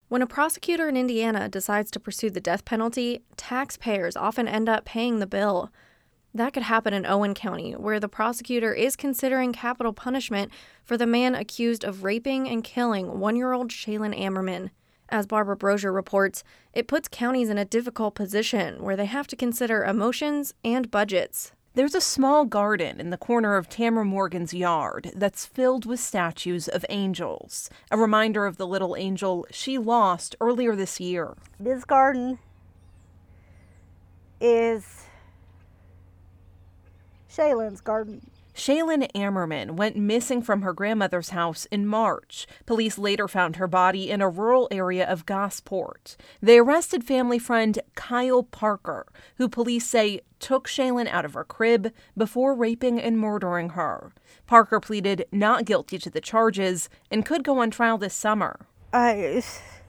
When a prosecutor in Indiana decides to pursue the death penalty, taxpayers often end up paying the bill. That could happen in Owen County, where the prosecutor is considering capital punishment for the man accused of raping and killing 1-year-old Shaylin Ammerman. As Barbara Brozier reports, it puts counties in a difficult position where they have to consider emotions and budgets. There's a small garden in the corner of Tamara Morgan's yard that's filled with statues of angels, a reminder of the little angel she lost earlier this year. This garden is Shaylin's garden. Shaylin Ammerman went missing from her grandmother's house in March. Police later found her body in a rural area of Gosport. They arrested family friend Kyle Parker, who police say took Shaylin out of her crib before raping and murdering her. Parker pleaded not guilty to the charges and could go on trial this summer. He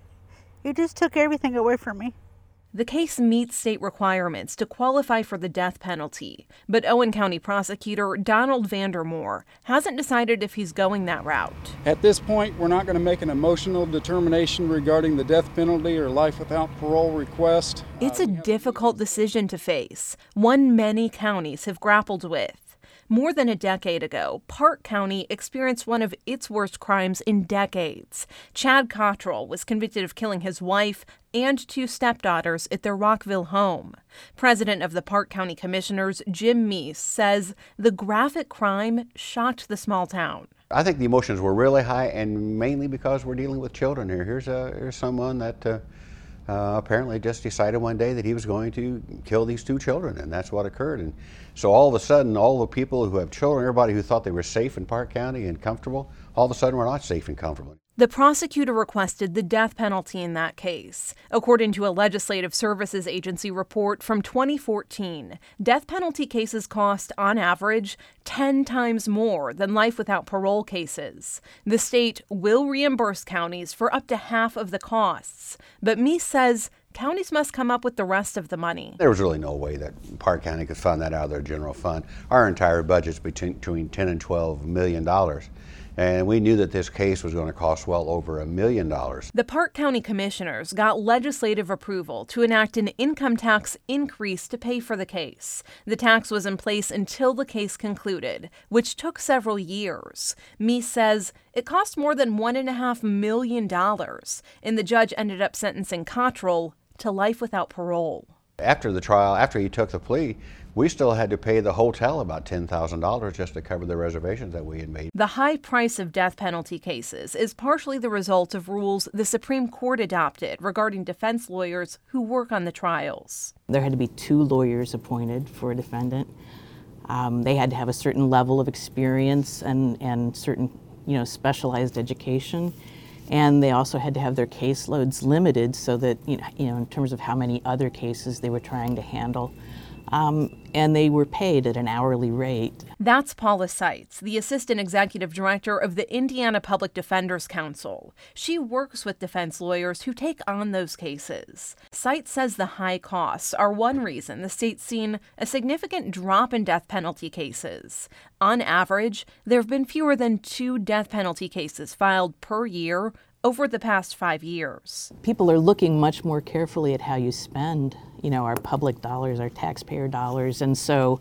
just took everything away from me. The case meets state requirements to qualify for the death penalty, but Owen County prosecutor Donald Vandermoor hasn't decided if he's going that route. At this point, we're not going to make an emotional determination regarding the death penalty or life without parole request. It's a difficult decision to face, one many counties have grappled with. More than a decade ago, Park County experienced one of its worst crimes in decades. Chad Cottrell was convicted of killing his wife and 2 stepdaughters at their Rockville home. President of the Park County Commissioners, Jim Meese, says the graphic crime shocked the small town. I think the emotions were really high, and mainly because we're dealing with children here. Here's someone that apparently just decided one day that he was going to kill these 2 children, and that's what occurred. And so all of a sudden, all the people who have children, everybody who thought they were safe in Park County and comfortable, all of a sudden we're not safe and comfortable. The prosecutor requested the death penalty in that case. According to a Legislative Services Agency report from 2014, death penalty cases cost, on average, 10 times more than life without parole cases. The state will reimburse counties for up to half of the costs, but Meese says counties must come up with the rest of the money. There was really no way that Park County could fund that out of their general fund. Our entire budget's between $10 and $12 million. And we knew that this case was going to cost well over $1 million. The Park County Commissioners got legislative approval to enact an income tax increase to pay for the case. The tax was in place until the case concluded, which took several years. Meese says it cost more than $1.5 million, and the judge ended up sentencing Cottrell to life without parole. After the trial, after he took the plea, we still had to pay the hotel about $10,000 just to cover the reservations that we had made. The high price of death penalty cases is partially the result of rules the Supreme Court adopted regarding defense lawyers who work on the trials. There had to be 2 lawyers appointed for a defendant. They had to have a certain level of experience and certain, specialized education. And they also had to have their caseloads limited so that, in terms of how many other cases they were trying to handle. And they were paid at an hourly rate. That's Paula Seitz, the Assistant Executive Director of the Indiana Public Defenders Council. She works with defense lawyers who take on those cases. Seitz says the high costs are one reason the state's seen a significant drop in death penalty cases. On average, there have been fewer than 2 death penalty cases filed per year over the past 5 years. People are looking much more carefully at how you spend, our public dollars, our taxpayer dollars. And so,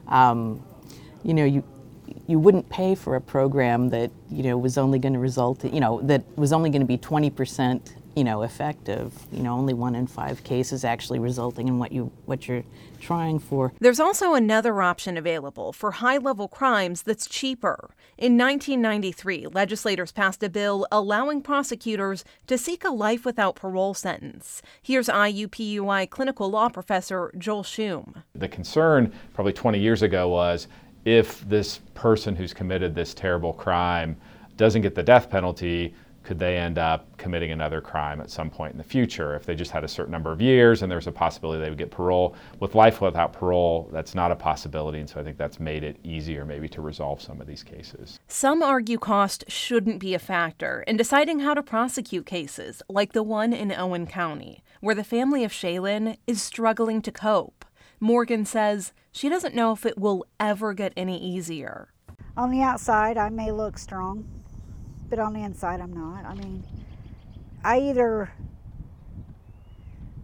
you wouldn't pay for a program that, was only going to result, that was only going to be 20%, effective. Only 1 in 5 cases actually resulting in what you're trying for. There's also another option available for high-level crimes that's cheaper. In 1993, legislators passed a bill allowing prosecutors to seek a life without parole sentence. Here's IUPUI clinical law professor Joel Schum. The concern probably 20 years ago was if this person who's committed this terrible crime doesn't get the death penalty, could they end up committing another crime at some point in the future if they just had a certain number of years and there's a possibility they would get parole. With life without parole, that's not a possibility, and so I think that's made it easier maybe to resolve some of these cases. Some argue cost shouldn't be a factor in deciding how to prosecute cases like the one in Owen County, where the family of Shaylin is struggling to cope. Morgan says she doesn't know if it will ever get any easier. On the outside, I may look strong, but on the inside, I'm not. I either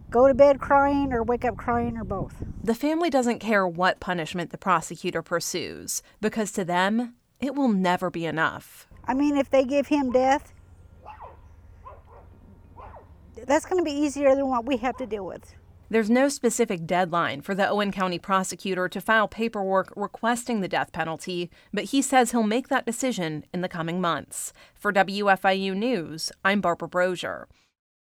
go to bed crying or wake up crying or both. The family doesn't care what punishment the prosecutor pursues, because to them, it will never be enough. I mean, if they give him death, that's going to be easier than what we have to deal with. There's no specific deadline for the Owen County prosecutor to file paperwork requesting the death penalty, but he says he'll make that decision in the coming months. For WFIU News, I'm Barbara Brosier.